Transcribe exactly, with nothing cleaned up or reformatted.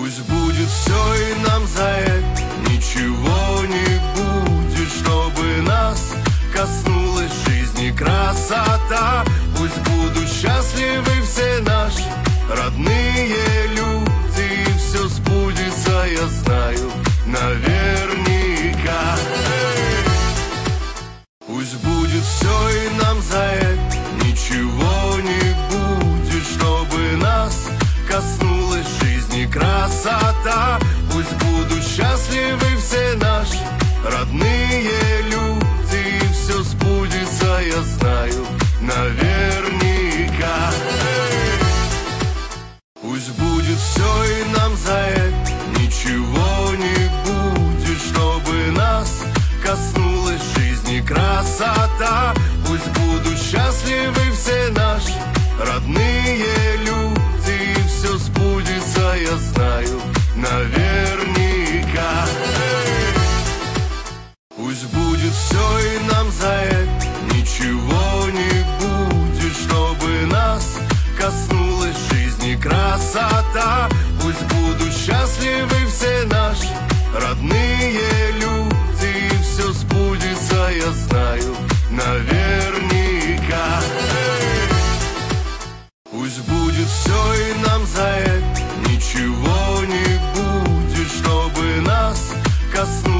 Пусть будет все, и нам за это ничего не будет, чтобы нас коснулась жизни красота. Пусть будут счастливы все наши родные люди, и все сбудется, я знаю, наверняка. Пусть будет все, и нам за это ничего не будет, чтобы нас коснулась жизни красота. Пусть будут счастливы все наши родные люди, и все сбудется, я знаю, наверняка. Пусть будет все, и нам за это ничего не будет, чтобы нас коснулась жизни красота. Пусть будут счастливы все наши родные люди, и все сбудется, я знаю, наверняка. Пусть будет все, и нам за это ничего не будет, чтобы нас коснулась жизни красота. Пусть будут счастливы все наши родные люди, и все сбудется, я знаю, наверняка. Пусть будет все, и нам за это ничего не будет, чтобы нас коснулась